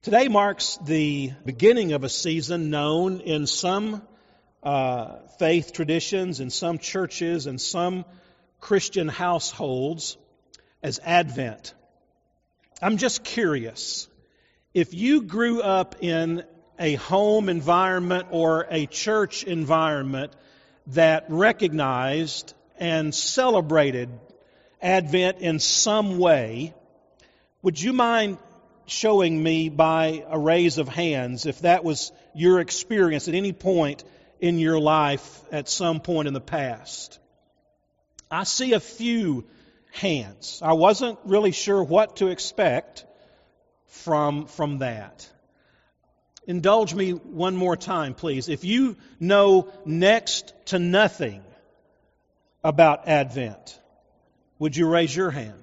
Today marks the beginning of a season known in some faith traditions, in some churches, and some Christian households as Advent. I'm just curious, if you grew up in a home environment or a church environment that recognized and celebrated Advent in some way, would you mind showing me by a raise of hands if that was your experience at any point in your life at some point in the past? I see a few hands. I wasn't really sure what to expect from that. Indulge me one more time, please. If you know next to nothing about Advent, would you raise your hand?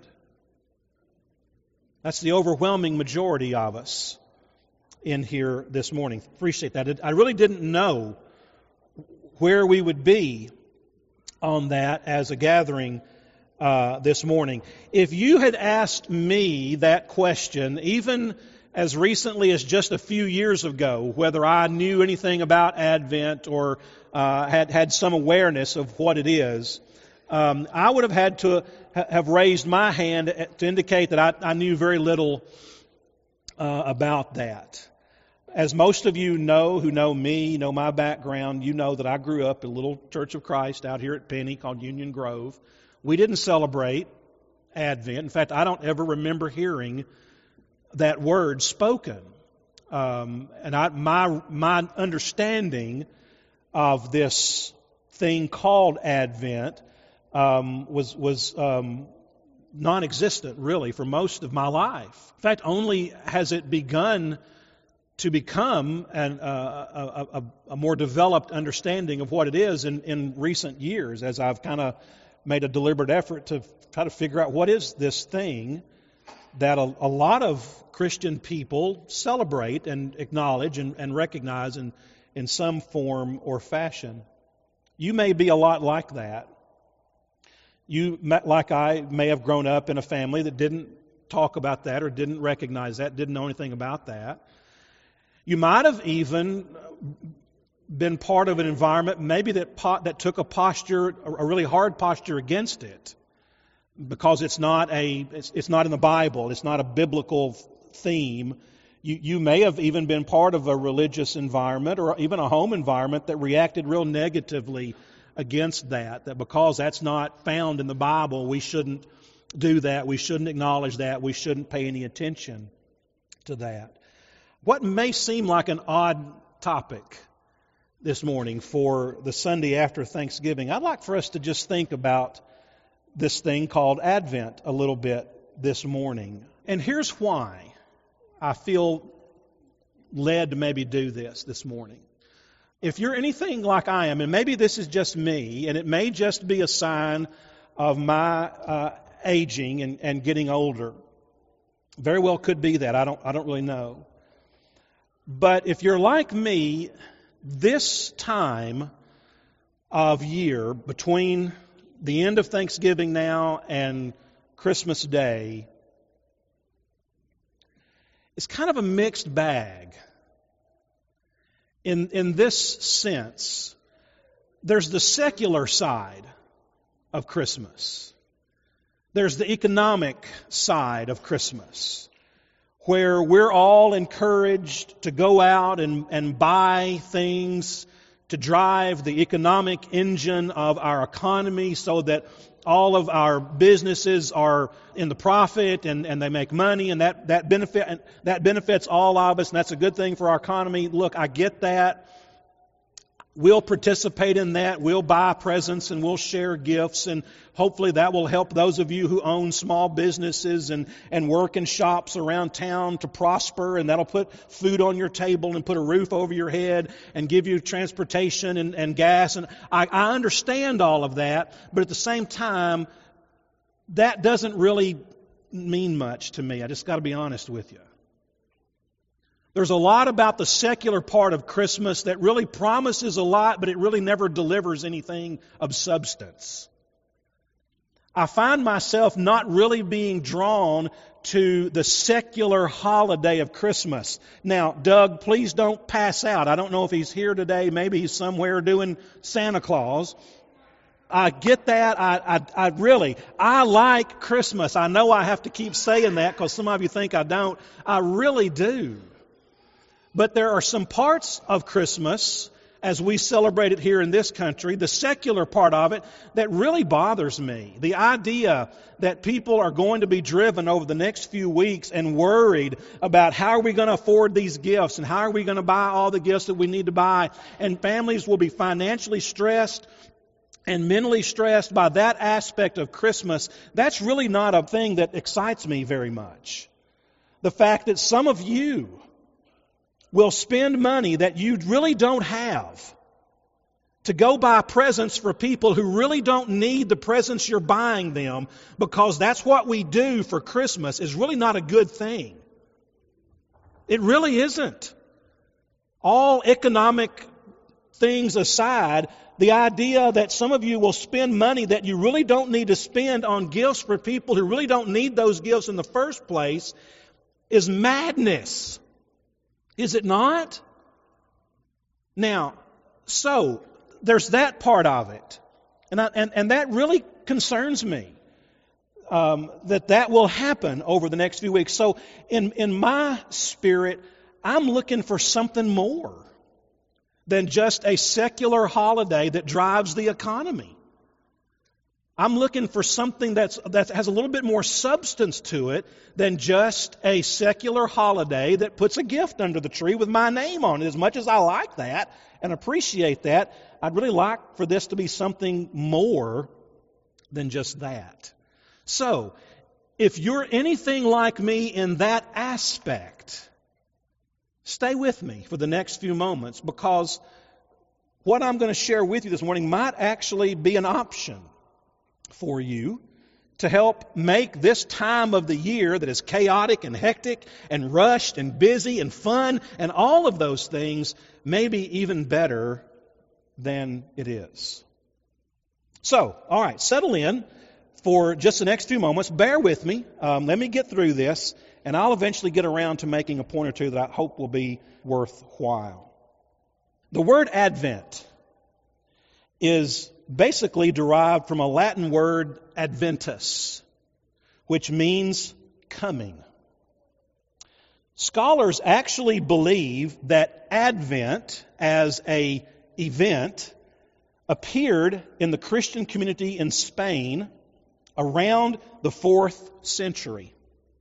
That's the overwhelming majority of us in here this morning. Appreciate that. I really didn't know where we would be on that as a gathering this morning. If you had asked me that question, even as recently as just a few years ago, whether I knew anything about Advent or had some awareness of what it is, I would have had to have raised my hand to indicate that I knew very little about that. As most of you know who know me, know my background, you know that I grew up in a little Church of Christ out here at Penny called Union Grove. We didn't celebrate Advent. In fact, I don't ever remember hearing that word spoken. My understanding of this thing called Advent was non-existent, really, for most of my life. In fact, only has it begun to become a more developed understanding of what it is in recent years, as I've kind of made a deliberate effort to try to figure out what is this thing that a lot of Christian people celebrate and acknowledge and recognize in some form or fashion. You may be a lot like that. You, like I, may have grown up in a family that didn't talk about that or didn't recognize that, didn't know anything about that. You might have even been part of an environment maybe that took a really hard posture against it, because it's not in the Bible, it's not a biblical theme. You may have even been part of a religious environment or even a home environment that reacted real negatively against that because that's not found in the Bible, we shouldn't do that, we shouldn't acknowledge that, we shouldn't pay any attention to that. What may seem like an odd topic this morning for the Sunday after Thanksgiving, I'd like for us to just think about this thing called Advent a little bit this morning. And here's why I feel led to maybe do this morning. If you're anything like I am, and maybe this is just me, and it may just be a sign of my aging and getting older. Very well could be that. I don't really know. But if you're like me, this time of year between the end of Thanksgiving now and Christmas Day is kind of a mixed bag. In this sense, there's the secular side of Christmas. There's the economic side of Christmas, where we're all encouraged to go out and buy things to drive the economic engine of our economy so that all of our businesses are in the profit and they make money, and that benefits all of us, and that's a good thing for our economy. Look, I get that. We'll participate in that. We'll buy presents and we'll share gifts, and hopefully that will help those of you who own small businesses and work in shops around town to prosper, and that'll put food on your table and put a roof over your head and give you transportation and gas. And I understand all of that, but at the same time, that doesn't really mean much to me. I just got to be honest with you. There's a lot about the secular part of Christmas that really promises a lot, but it really never delivers anything of substance. I find myself not really being drawn to the secular holiday of Christmas. Now, Doug, please don't pass out. I don't know if he's here today. Maybe he's somewhere doing Santa Claus. I get that. I like Christmas. I know I have to keep saying that because some of you think I don't. I really do. But there are some parts of Christmas, as we celebrate it here in this country, the secular part of it, that really bothers me. The idea that people are going to be driven over the next few weeks and worried about how are we going to afford these gifts and how are we going to buy all the gifts that we need to buy. And families will be financially stressed and mentally stressed by that aspect of Christmas. That's really not a thing that excites me very much. The fact that some of you will spend money that you really don't have to go buy presents for people who really don't need the presents you're buying them because that's what we do for Christmas is really not a good thing. It really isn't. All economic things aside, the idea that some of you will spend money that you really don't need to spend on gifts for people who really don't need those gifts in the first place is madness. Is it not? Now, so there's that part of it. And that really concerns me, that will happen over the next few weeks. So in my spirit, I'm looking for something more than just a secular holiday that drives the economy. I'm looking for something that has a little bit more substance to it than just a secular holiday that puts a gift under the tree with my name on it. As much as I like that and appreciate that, I'd really like for this to be something more than just that. So, if you're anything like me in that aspect, stay with me for the next few moments because what I'm going to share with you this morning might actually be an option for you to help make this time of the year that is chaotic and hectic and rushed and busy and fun and all of those things maybe even better than it is. So, all right, settle in for just the next few moments. Bear with me. Let me get through this, and I'll eventually get around to making a point or two that I hope will be worthwhile. The word Advent is basically derived from a Latin word adventus, which means coming. Scholars actually believe that Advent as an event appeared in the Christian community in Spain around the 4th century.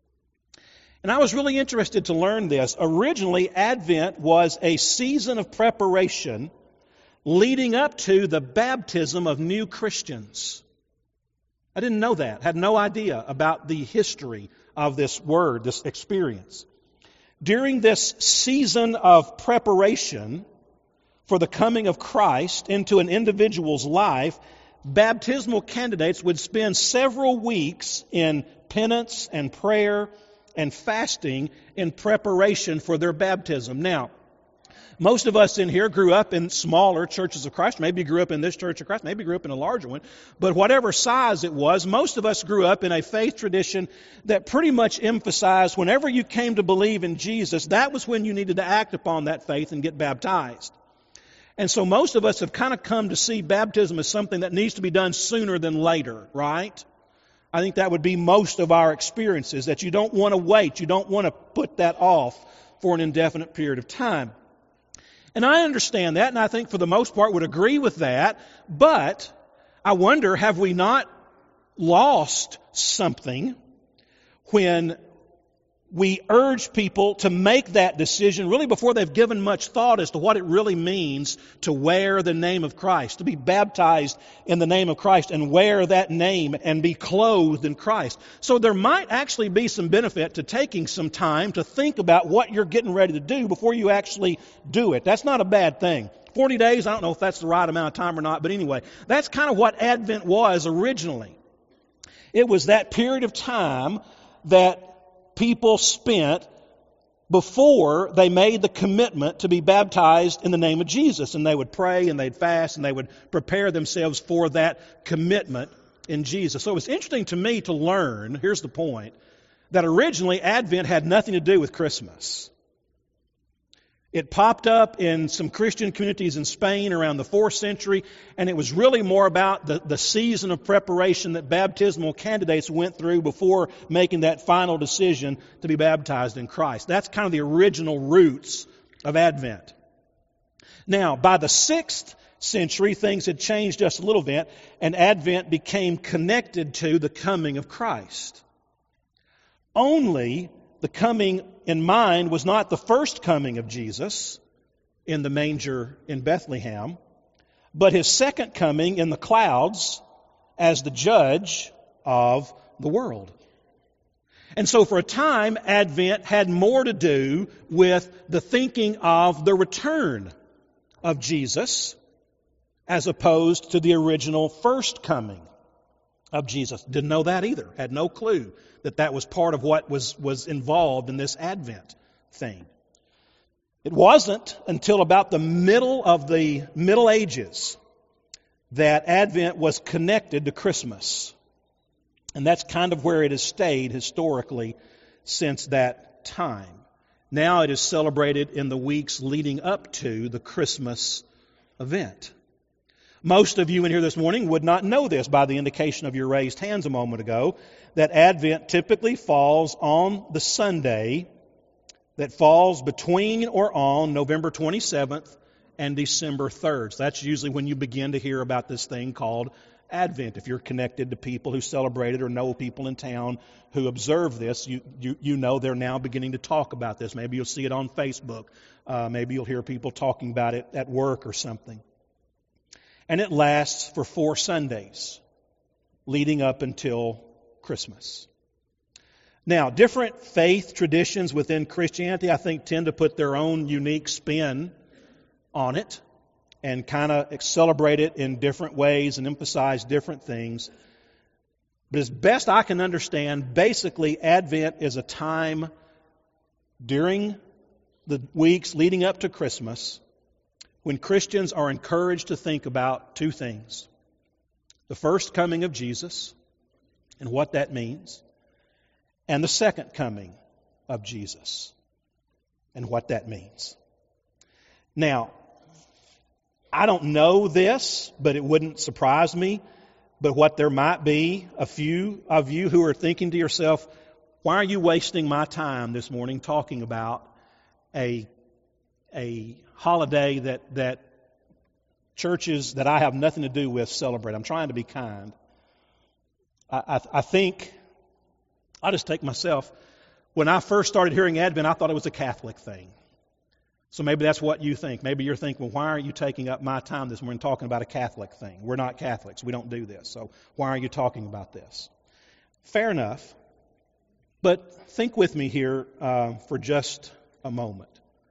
And I was really interested to learn this. Originally, Advent was a season of preparation leading up to the baptism of new Christians. I didn't know that, had no idea about the history of this word, this experience. During this season of preparation for the coming of Christ into an individual's life, baptismal candidates would spend several weeks in penance and prayer and fasting in preparation for their baptism. Now, most of us in here grew up in smaller churches of Christ. Maybe you grew up in this church of Christ. Maybe you grew up in a larger one. But whatever size it was, most of us grew up in a faith tradition that pretty much emphasized whenever you came to believe in Jesus, that was when you needed to act upon that faith and get baptized. And so most of us have kind of come to see baptism as something that needs to be done sooner than later, right? I think that would be most of our experiences, that you don't want to wait. You don't want to put that off for an indefinite period of time. And I understand that, and I think for the most part would agree with that. But I wonder, have we not lost something when we urge people to make that decision really before they've given much thought as to what it really means to wear the name of Christ, to be baptized in the name of Christ and wear that name and be clothed in Christ. So there might actually be some benefit to taking some time to think about what you're getting ready to do before you actually do it. That's not a bad thing. 40 days, I don't know if that's the right amount of time or not, but anyway, that's kind of what Advent was originally. It was that period of time that people spent before they made the commitment to be baptized in the name of Jesus. And they would pray and they'd fast and they would prepare themselves for that commitment in Jesus. So it was interesting to me to learn, here's the point, that originally Advent had nothing to do with Christmas. It popped up in some Christian communities in Spain around the 4th century, and it was really more about the season of preparation that baptismal candidates went through before making that final decision to be baptized in Christ. That's kind of the original roots of Advent. Now, by the 6th century, things had changed just a little bit, and Advent became connected to the coming of Christ. Only the coming in mind was not the first coming of Jesus in the manger in Bethlehem, but his second coming in the clouds as the judge of the world. And so for a time, Advent had more to do with the thinking of the return of Jesus as opposed to the original first coming of Jesus. Didn't know that either. Had no clue that was part of what was involved in this Advent thing. It wasn't until about the middle of the Middle Ages that Advent was connected to Christmas. And that's kind of where it has stayed historically since that time. Now it is celebrated in the weeks leading up to the Christmas event. Most of you in here this morning would not know this by the indication of your raised hands a moment ago, that Advent typically falls on the Sunday that falls between or on November 27th and December 3rd. So that's usually when you begin to hear about this thing called Advent. If you're connected to people who celebrate it or know people in town who observe this, you know they're now beginning to talk about this. Maybe you'll see it on Facebook. Maybe you'll hear people talking about it at work or something. And it lasts for 4 Sundays, leading up until Christmas. Now, different faith traditions within Christianity, I think, tend to put their own unique spin on it and kind of celebrate it in different ways and emphasize different things. But as best I can understand, basically, Advent is a time during the weeks leading up to Christmas when Christians are encouraged to think about 2 things. The first coming of Jesus and what that means, and the second coming of Jesus and what that means. Now, I don't know this, but it wouldn't surprise me, but what there might be a few of you who are thinking to yourself, why are you wasting my time this morning talking about a holiday that churches that I have nothing to do with celebrate? I'm trying to be kind. I think, I'll just take myself. When I first started hearing Advent, I thought it was a Catholic thing. So maybe that's what you think. Maybe you're thinking, well, why aren't you taking up my time this morning talking about a Catholic thing? We're not Catholics. We don't do this. So why aren't you talking about this? Fair enough. But think with me here for just a moment.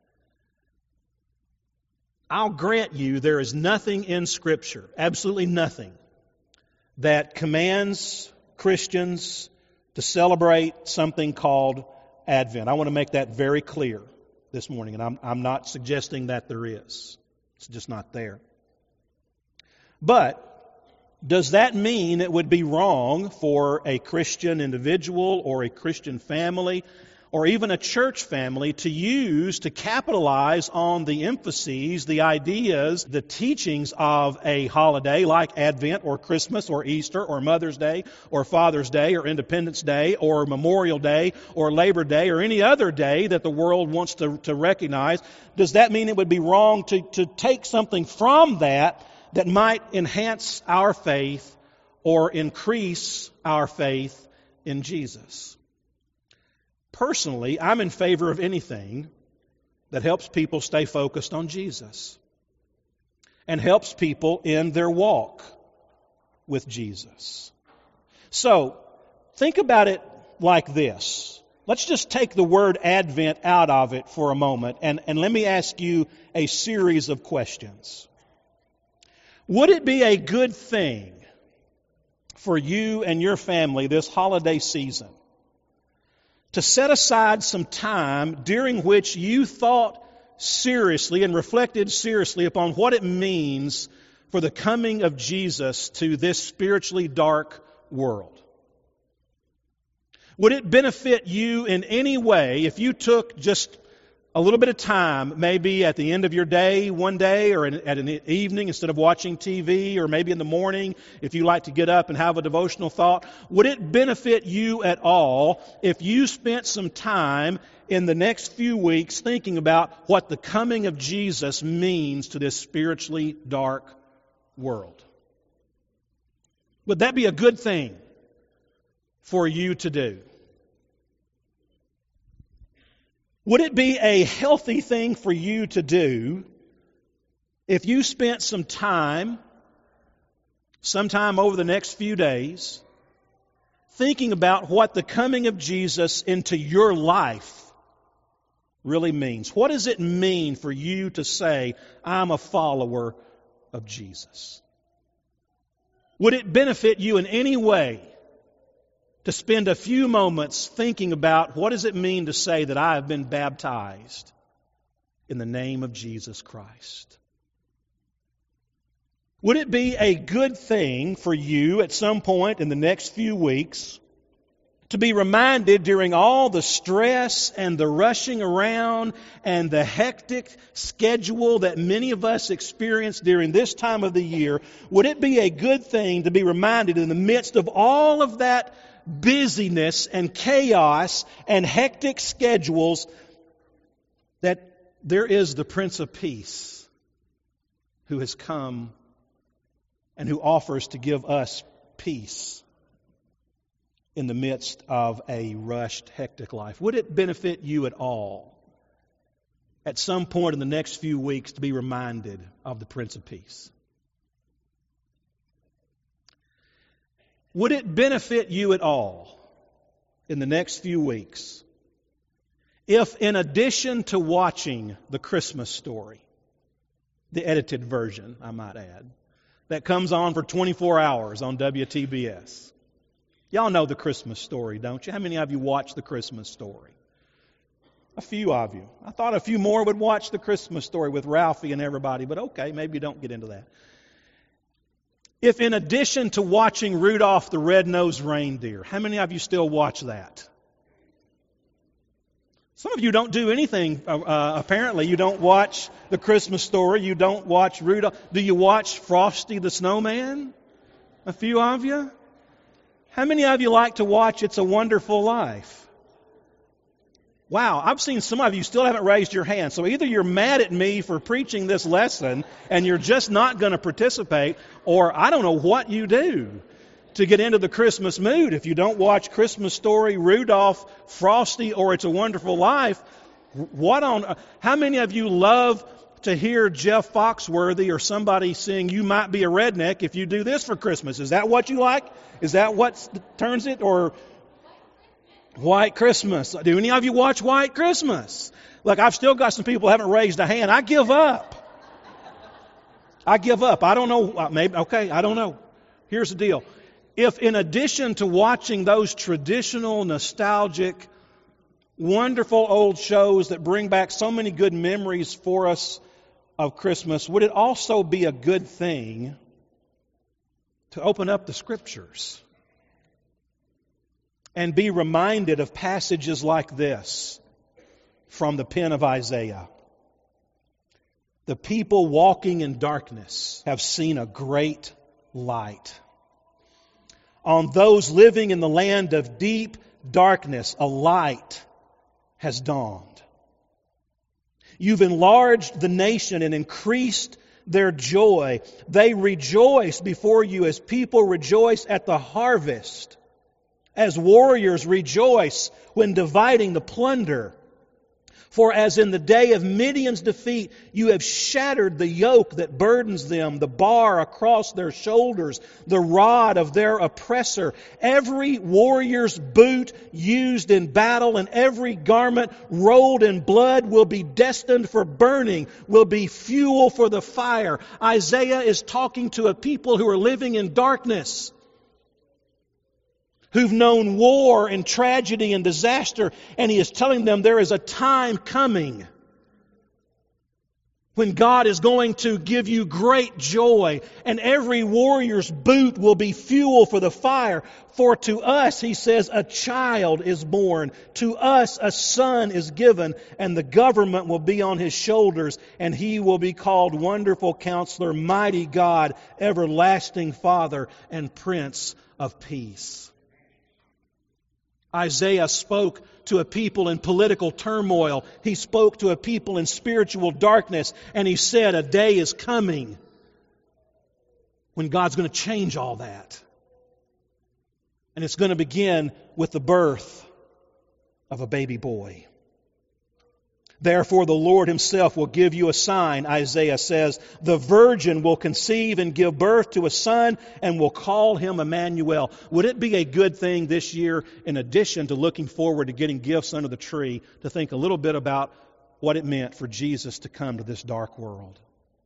I'll grant you there is nothing in Scripture, absolutely nothing, that commands Christians to celebrate something called Advent. I want to make that very clear this morning, and I'm not suggesting that there is. It's just not there. But does that mean it would be wrong for a Christian individual or a Christian family or even a church family to capitalize on the emphases, the ideas, the teachings of a holiday like Advent or Christmas or Easter or Mother's Day or Father's Day or Independence Day or Memorial Day or Labor Day or any other day that the world wants to recognize? Does that mean it would be wrong to take something from that might enhance our faith or increase our faith in Jesus? Personally, I'm in favor of anything that helps people stay focused on Jesus and helps people in their walk with Jesus. So, think about it like this. Let's just take the word Advent out of it for a moment, and let me ask you a series of questions. Would it be a good thing for you and your family this holiday season to set aside some time during which you thought seriously and reflected seriously upon what it means for the coming of Jesus to this spiritually dark world? Would it benefit you in any way if you took just a little bit of time, maybe at the end of your day, one day, or at an evening instead of watching TV, or maybe in the morning if you like to get up and have a devotional thought? Would it benefit you at all if you spent some time in the next few weeks thinking about what the coming of Jesus means to this spiritually dark world? Would that be a good thing for you to do? Would it be a healthy thing for you to do if you spent sometime over the next few days, thinking about what the coming of Jesus into your life really means? What does it mean for you to say, I'm a follower of Jesus? Would it benefit you in any way to spend a few moments thinking about what does it mean to say that I have been baptized in the name of Jesus Christ? Would it be a good thing for you at some point in the next few weeks to be reminded during all the stress and the rushing around and the hectic schedule that many of us experience during this time of the year, would it be a good thing to be reminded in the midst of all of that busyness and chaos and hectic schedules that there is the Prince of Peace who has come and who offers to give us peace in the midst of a rushed, hectic life? Would it benefit you at all at some point in the next few weeks to be reminded of the Prince of Peace? Would it benefit you at all in the next few weeks if, in addition to watching the Christmas Story, the edited version, I might add, that comes on for 24 hours on WTBS? Y'all know the Christmas Story, don't you? How many of you watch the Christmas Story? A few of you. I thought a few more would watch the Christmas Story with Ralphie and everybody, but okay, maybe don't get into that. If in addition to watching Rudolph the Red-Nosed Reindeer, how many of you still watch that? Some of you don't do anything, apparently. You don't watch the Christmas Story. You don't watch Rudolph. Do you watch Frosty the Snowman? A few of you? How many of you like to watch It's a Wonderful Life? Wow, I've seen some of you still haven't raised your hand. So either you're mad at me for preaching this lesson and you're just not going to participate, or I don't know what you do to get into the Christmas mood. If you don't watch Christmas Story, Rudolph, Frosty, or It's a Wonderful Life, how many of you love to hear Jeff Foxworthy or somebody sing You Might Be a Redneck If You Do This for Christmas? Is that what you like? Is that what turns it? Or White Christmas? Do any of you watch White Christmas? Look, I've still got some people who haven't raised a hand. I give up. I don't know. Maybe, okay, I don't know. Here's the deal. If in addition to watching those traditional, nostalgic, wonderful old shows that bring back so many good memories for us of Christmas, would it also be a good thing to open up the Scriptures and be reminded of passages like this from the pen of Isaiah? The people walking in darkness have seen a great light. On those living in the land of deep darkness, a light has dawned. You've enlarged the nation and increased their joy. They rejoice before you as people rejoice at the harvest, as warriors rejoice when dividing the plunder. For as in the day of Midian's defeat, you have shattered the yoke that burdens them, the bar across their shoulders, the rod of their oppressor. Every warrior's boot used in battle and every garment rolled in blood will be destined for burning, will be fuel for the fire. Isaiah is talking to a people who are living in darkness, who've known war and tragedy and disaster, and he is telling them there is a time coming when God is going to give you great joy, and every warrior's boot will be fuel for the fire. For to us, he says, a child is born. To us a son is given, and the government will be on his shoulders, and he will be called Wonderful Counselor, Mighty God, Everlasting Father, and Prince of Peace. Isaiah spoke to a people in political turmoil. He spoke to a people in spiritual darkness, and he said, a day is coming when God's going to change all that. And it's going to begin with the birth of a baby boy. Therefore, the Lord Himself will give you a sign, Isaiah says. The virgin will conceive and give birth to a son and will call him Emmanuel. Would it be a good thing this year, in addition to looking forward to getting gifts under the tree, to think a little bit about what it meant for Jesus to come to this dark world?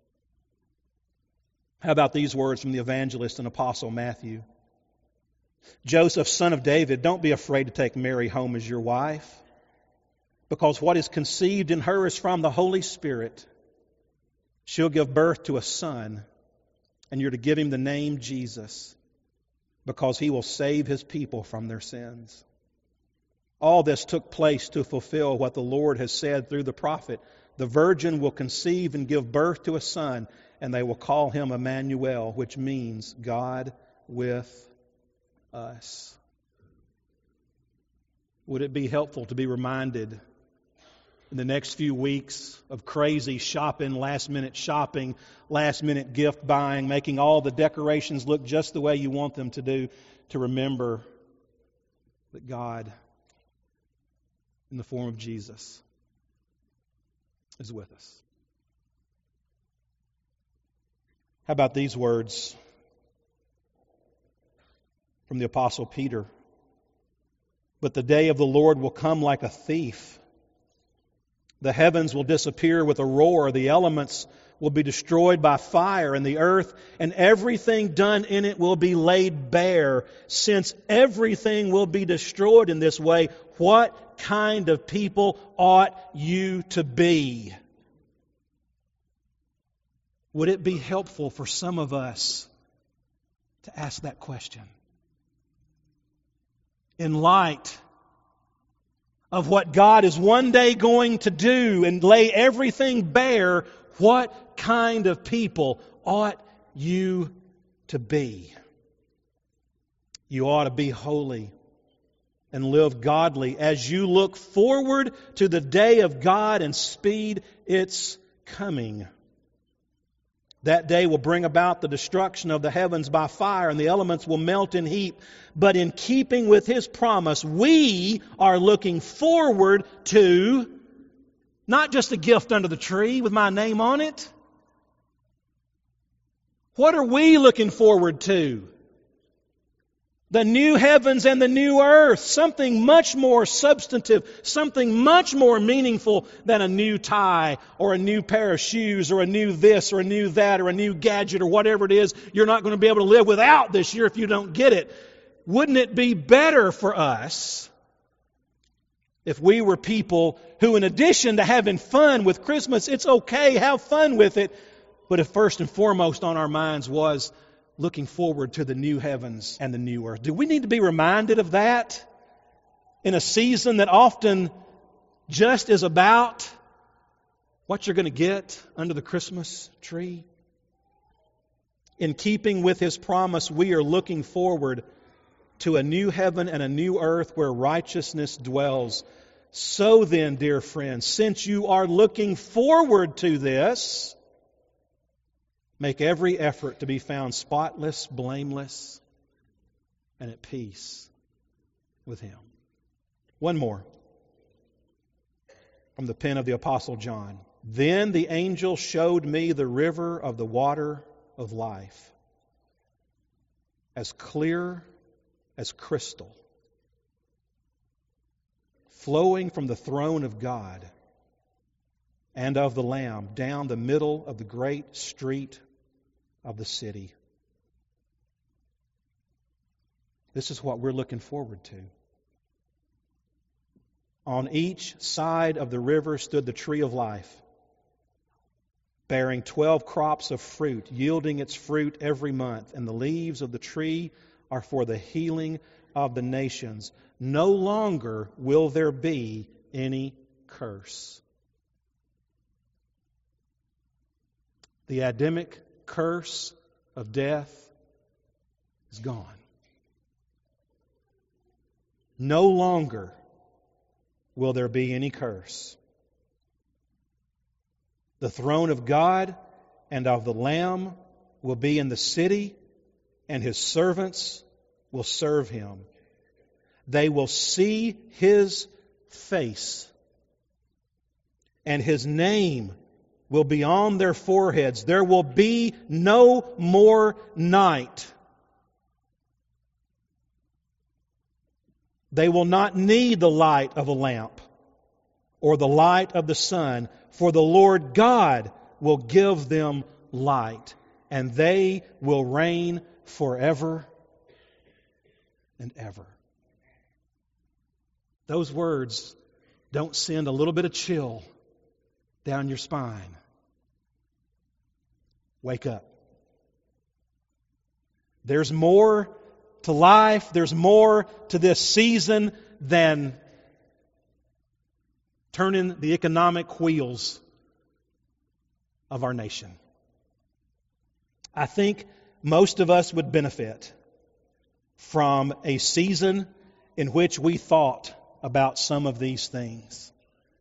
How about these words from the evangelist and apostle Matthew? Joseph, son of David, don't be afraid to take Mary home as your wife, because what is conceived in her is from the Holy Spirit. She'll give birth to a son, and you're to give him the name Jesus, because he will save his people from their sins. All this took place to fulfill what the Lord has said through the prophet. The virgin will conceive and give birth to a son, and they will call him Emmanuel, which means God with us. Would it be helpful to be reminded in the next few weeks of crazy shopping, last-minute gift buying, making all the decorations look just the way you want them to do, to remember that God, in the form of Jesus, is with us? How about these words from the Apostle Peter? But the day of the Lord will come like a thief. The heavens will disappear with a roar. The elements will be destroyed by fire, and the earth and everything done in it will be laid bare. Since everything will be destroyed in this way, what kind of people ought you to be? Would it be helpful for some of us to ask that question? In light of what God is one day going to do and lay everything bare, what kind of people ought you to be? You ought to be holy and live godly as you look forward to the day of God and speed its coming. That day will bring about the destruction of the heavens by fire, and the elements will melt in heap. But in keeping with His promise, we are looking forward to not just a gift under the tree with my name on it. What are we looking forward to? The new heavens and the new earth, something much more substantive, something much more meaningful than a new tie or a new pair of shoes or a new this or a new that or a new gadget or whatever it is you're not going to be able to live without this year if you don't get it. Wouldn't it be better for us if we were people who, in addition to having fun with Christmas, it's okay, have fun with it, but if first and foremost on our minds was looking forward to the new heavens and the new earth? Do we need to be reminded of that in a season that often just is about what you're going to get under the Christmas tree? In keeping with His promise, we are looking forward to a new heaven and a new earth where righteousness dwells. So then, dear friends, since you are looking forward to this, make every effort to be found spotless, blameless, and at peace with Him. One more from the pen of the Apostle John. Then the angel showed me the river of the water of life, as clear as crystal, flowing from the throne of God and of the Lamb down the middle of the great street of the city. This is what we're looking forward to. On each side of the river stood the tree of life, bearing 12 crops of fruit, yielding its fruit every month. And the leaves of the tree are for the healing of the nations. No longer will there be any curse. The Adamic curse of death is gone. No longer will there be any curse. The throne of God and of the Lamb will be in the city, and His servants will serve Him. They will see His face, and His name will be on their foreheads. There will be no more night. They will not need the light of a lamp or the light of the sun, for the Lord God will give them light, and they will reign forever and ever. Those words don't send a little bit of chill down your spine. Wake up. There's more to life, there's more to this season than turning the economic wheels of our nation. I think most of us would benefit from a season in which we thought about some of these things.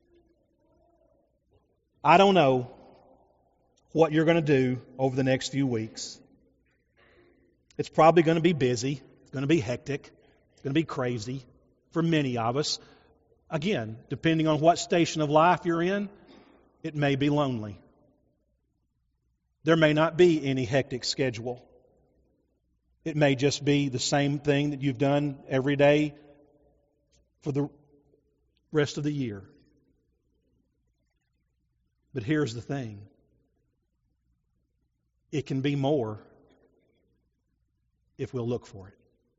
I don't know what you're going to do over the next few weeks. It's probably going to be busy. It's going to be hectic. It's going to be crazy for many of us. Again, depending on what station of life you're in, it may be lonely. There may not be any hectic schedule. It may just be the same thing that you've done every day for the rest of the year. But here's the thing. It can be more if we'll look for it.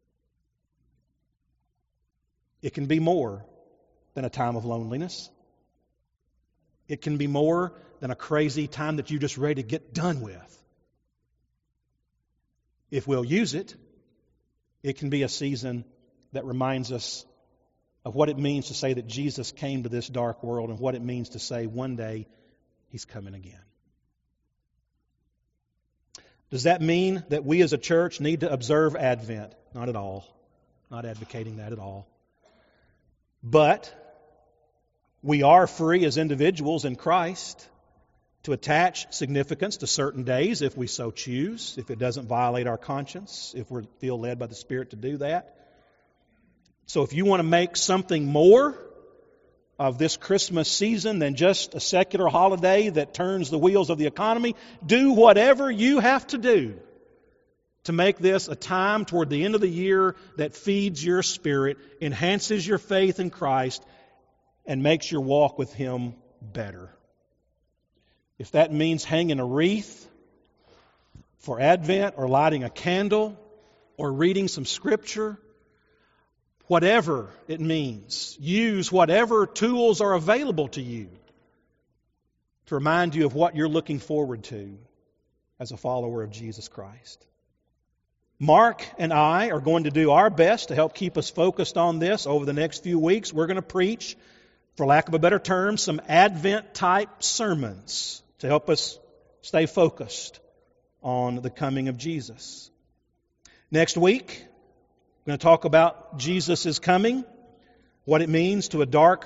It can be more than a time of loneliness. It can be more than a crazy time that you're just ready to get done with. If we'll use it, it can be a season that reminds us of what it means to say that Jesus came to this dark world and what it means to say one day He's coming again. Does that mean that we as a church need to observe Advent? Not at all. Not advocating that at all. But we are free as individuals in Christ to attach significance to certain days if we so choose, if it doesn't violate our conscience, if we feel led by the Spirit to do that. So if you want to make something more of this Christmas season than just a secular holiday that turns the wheels of the economy, do whatever you have to do to make this a time toward the end of the year that feeds your spirit, enhances your faith in Christ, and makes your walk with Him better. If that means hanging a wreath for Advent or lighting a candle or reading some Scripture, whatever it means, use whatever tools are available to you to remind you of what you're looking forward to as a follower of Jesus Christ. Mark and I are going to do our best to help keep us focused on this over the next few weeks. We're going to preach, for lack of a better term, some Advent-type sermons to help us stay focused on the coming of Jesus. Next week, we're going to talk about Jesus' coming, what it means to a dark,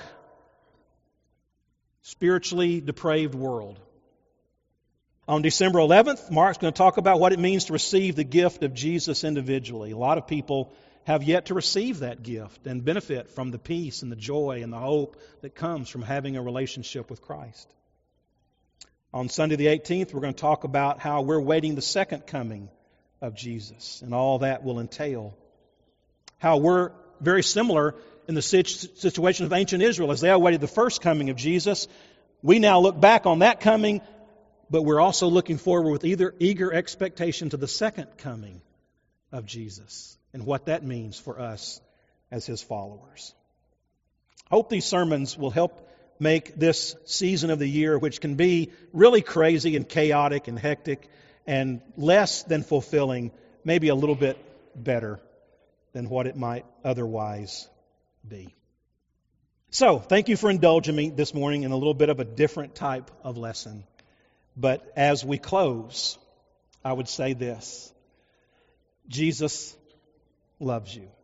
spiritually depraved world. On December 11th, Mark's going to talk about what it means to receive the gift of Jesus individually. A lot of people have yet to receive that gift and benefit from the peace and the joy and the hope that comes from having a relationship with Christ. On Sunday the 18th, we're going to talk about how we're waiting the second coming of Jesus and all that will entail. How we're very similar in the situation of ancient Israel. As they awaited the first coming of Jesus, we now look back on that coming, but we're also looking forward with eager expectation to the second coming of Jesus and what that means for us as His followers. I hope these sermons will help make this season of the year, which can be really crazy and chaotic and hectic and less than fulfilling, maybe a little bit better than what it might otherwise be. So, thank you for indulging me this morning in a little bit of a different type of lesson. But as we close, I would say this: Jesus loves you.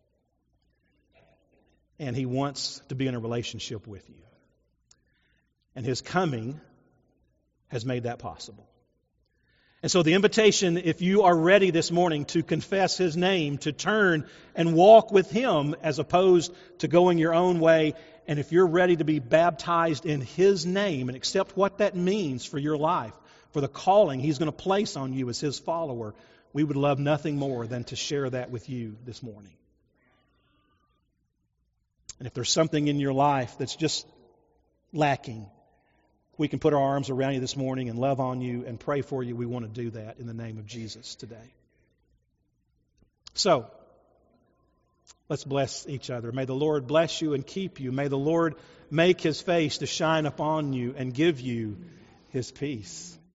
And He wants to be in a relationship with you. And His coming has made that possible. And so the invitation, if you are ready this morning to confess His name, to turn and walk with Him as opposed to going your own way, and if you're ready to be baptized in His name and accept what that means for your life, for the calling He's going to place on you as His follower, we would love nothing more than to share that with you this morning. And if there's something in your life that's just lacking, we can put our arms around you this morning and love on you and pray for you. We want to do that in the name of Jesus today. So, let's bless each other. May the Lord bless you and keep you. May the Lord make His face to shine upon you and give you His peace.